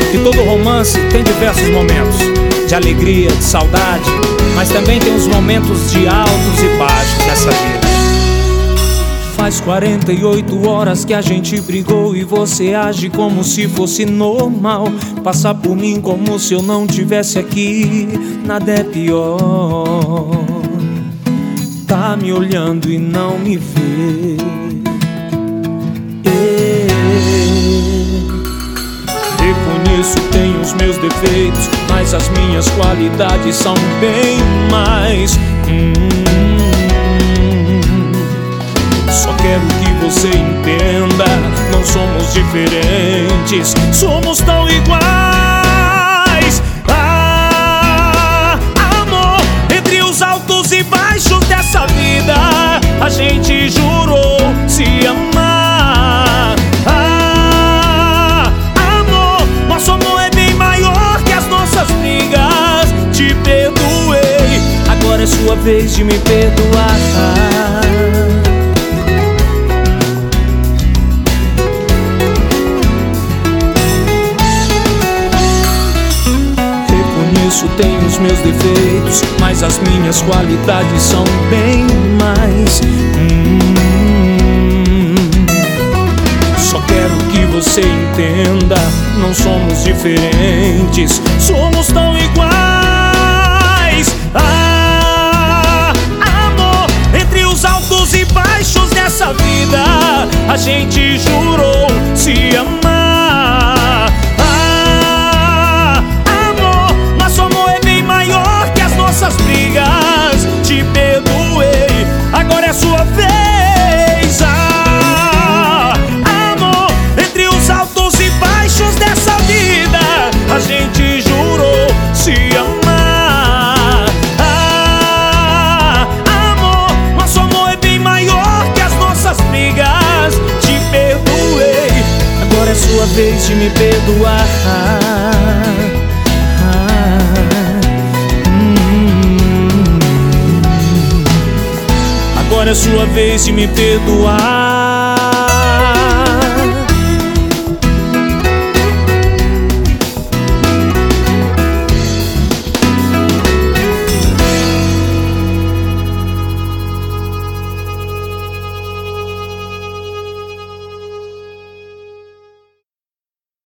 que todo romance tem diversos momentos de alegria, de saudade, mas também tem os momentos de altos e baixos nessa vida. Faz 48 horas que a gente brigou e você age como se fosse normal. Passa por mim como se eu não tivesse aqui, nada é pior. Tá me olhando e não me vê. Reconheço, tenho os meus defeitos, mas as minhas qualidades são bem mais. Só quero que você entenda, não somos diferentes, somos tão iguais. Amor, entre os altos e baixos dessa vida, a gente jurou se amar. Amor, nosso amor é bem maior que as nossas brigas. Te perdoei, agora é sua vez de me perdoar. Tenho os meus defeitos, mas as minhas qualidades são bem mais. Só quero que você entenda, não somos diferentes, somos tão iguais. Amor, entre os altos e baixos dessa vida, a gente jurou se amar. Brigas, te perdoei, agora é sua vez. Amor, entre os altos e baixos dessa vida, a gente jurou se amar. Amor, nosso amor é bem maior que as nossas brigas. Te perdoei, agora é sua vez de me perdoar. Agora é sua vez de me perdoar.